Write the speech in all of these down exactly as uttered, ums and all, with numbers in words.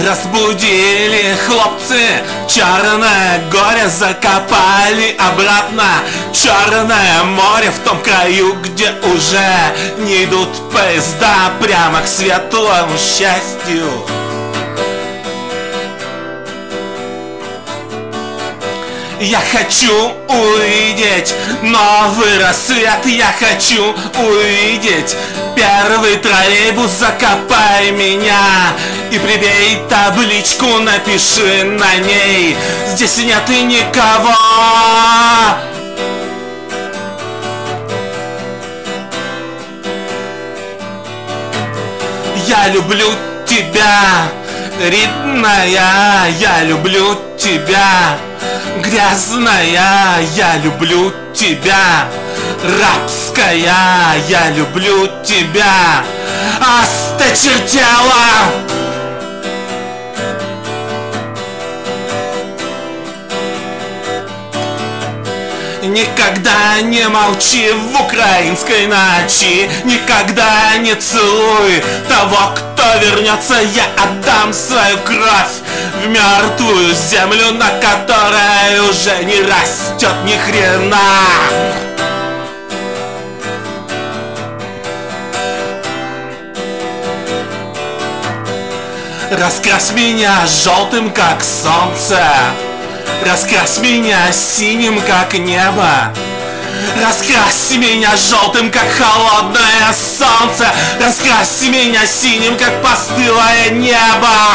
Разбудили хлопцы, черное горе закопали обратно. Черное море в том краю, где уже не идут поезда прямо к светлому счастью. Я хочу увидеть новый рассвет, я хочу увидеть первый троллейбус, закопай меня и прибей табличку, напиши на ней: здесь нет и никого. Я люблю тебя, ридная, я люблю тебя, грязная, я люблю тебя, рабская, я люблю тебя, осточертела. Никогда не молчи в украинской ночи, никогда не целуй того, кто вернется. Я отдам свою кровь в мертвую землю, на которой уже не растет ни хрена. Раскрась меня желтым, как солнце, раскрась меня синим, как небо, раскрась меня желтым, как холодное солнце, раскрась меня синим, как постылое небо.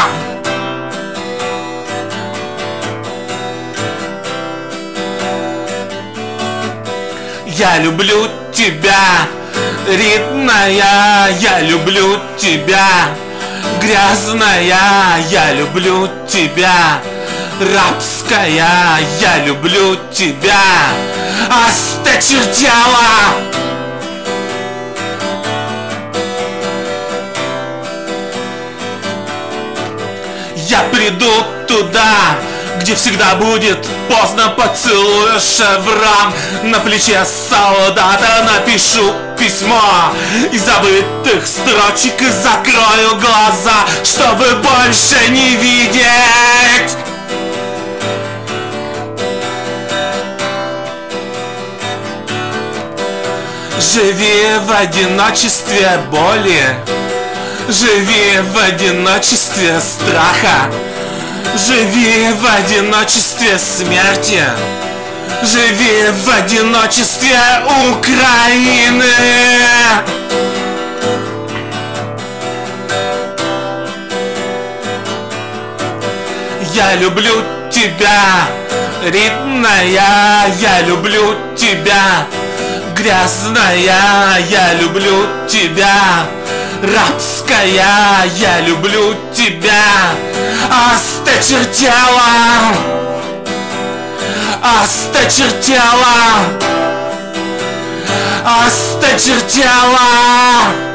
Я люблю тебя, ридная, я люблю тебя, грязная, я люблю тебя, рабская, я люблю тебя, осточертела. Я приду туда, где всегда будет поздно, поцелую шеврон на плече солдата, напишу письмо из забытых строчек и закрою глаза, чтобы больше не видеть. Живи в одиночестве боли, живи в одиночестве страха, живи в одиночестве смерти, живи в одиночестве Украины. Я люблю тебя, ридная, я люблю тебя, грязная, я люблю тебя, рабская, я люблю тебя, осточертела, осточертела, осточертела.